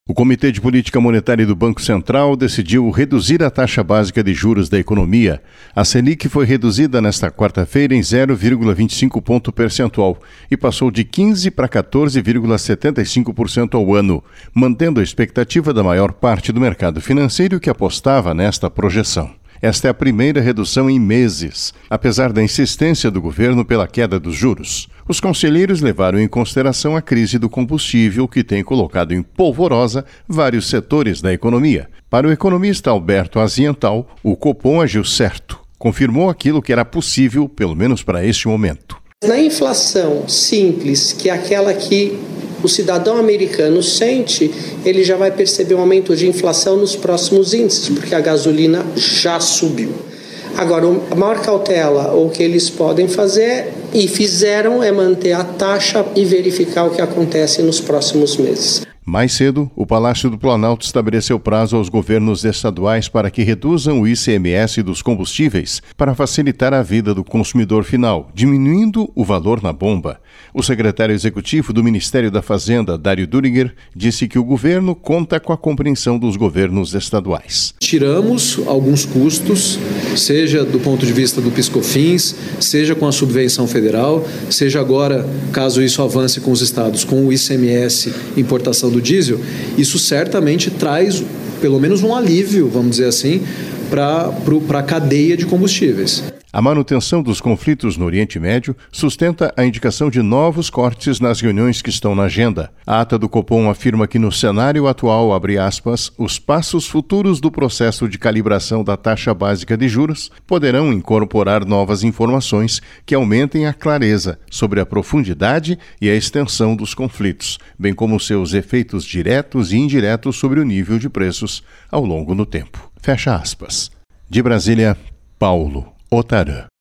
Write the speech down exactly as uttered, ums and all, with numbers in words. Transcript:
O Comitê de Política Monetária do Banco Central decidiu reduzir a taxa básica de juros da economia. A Selic foi reduzida nesta quarta-feira em zero vírgula vinte e cinco ponto percentual e passou de quinze para quatorze vírgula setenta e cinco por cento ao ano, mantendo a expectativa da maior parte do mercado financeiro que apostava nesta projeção. Esta é a primeira redução em meses, apesar da insistência do governo pela queda dos juros. Os conselheiros levaram em consideração a crise do combustível, que tem colocado em polvorosa vários setores da economia. Para o economista Alberto Aziental, o Copom agiu certo. Confirmou aquilo que era possível, pelo menos para este momento. Na inflação simples, que é aquela que o cidadão americano sente, ele já vai perceber um aumento de inflação nos próximos índices, porque a gasolina já subiu. Agora, a maior cautela, ou o que eles podem fazer, e fizeram, é manter a taxa e verificar o que acontece nos próximos meses. Mais cedo, o Palácio do Planalto estabeleceu prazo aos governos estaduais para que reduzam o I C M S dos combustíveis para facilitar a vida do consumidor final, diminuindo o valor na bomba. O secretário executivo do Ministério da Fazenda, Dário Duriger, disse que o governo conta com a compreensão dos governos estaduais. Tiramos alguns custos, seja do ponto de vista do PiscoFins, seja com a subvenção federal, seja agora, caso isso avance com os estados, com o I C M S, importação do do diesel, isso certamente traz pelo menos um alívio, vamos dizer assim, para a cadeia de combustíveis. A manutenção dos conflitos no Oriente Médio sustenta a indicação de novos cortes nas reuniões que estão na agenda. A ata do Copom afirma que no cenário atual, abre aspas, os passos futuros do processo de calibração da taxa básica de juros poderão incorporar novas informações que aumentem a clareza sobre a profundidade e a extensão dos conflitos, bem como seus efeitos diretos e indiretos sobre o nível de preços ao longo do tempo. Fecha aspas. De Brasília, Paulo Otarã.